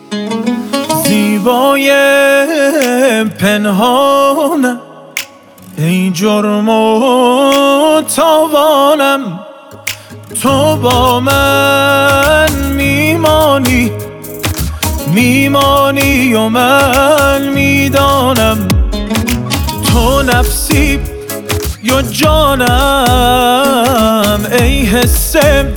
زیبای پنهانم، ای جرم و تاوانم، تو با من میمانی و من میدانم، تو نفسی یا جانم، ای حس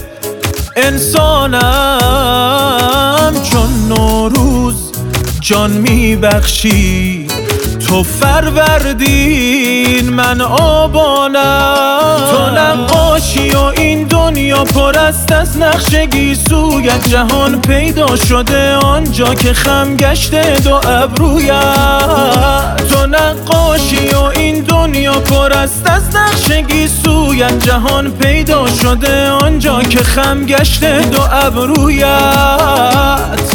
انسانم. چون نوروز جان میبخشی، تو فروردین من آبانم. تو نقاشی و این دنیا پر است از نقش گیسویت، جهان پیدا شده آنجا که خم گشته دو ابرویت. تو نقاشی و این دنیا پر است از نقش گیسویت، جهان پیدا شده آنجا که خم گشته دو ابرویت.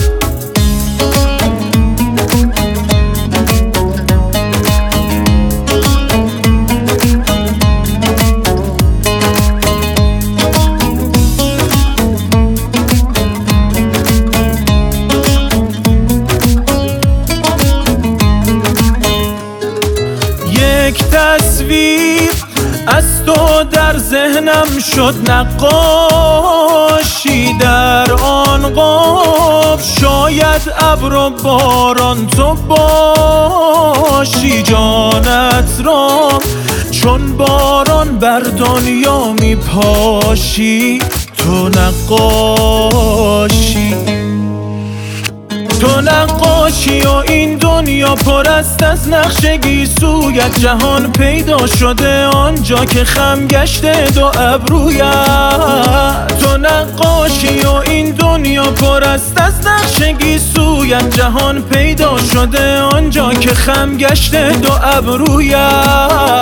یک تصویر از تو در ذهنم شد نقاشی، در آن قاب شاید ابر و باران تو باشی. جانت را چون باران بر دنیا میپاشی، تو نقاشی. تو نقاشی و این دنیا پر است از نقش گیسویت، جهان پیدا شده آنجا که خم گشته دو ابرویت. تو نقاشی و این دنیا پر است از نقش گیسویت، جهان پیدا شده آنجا که خم گشته دو ابرویت.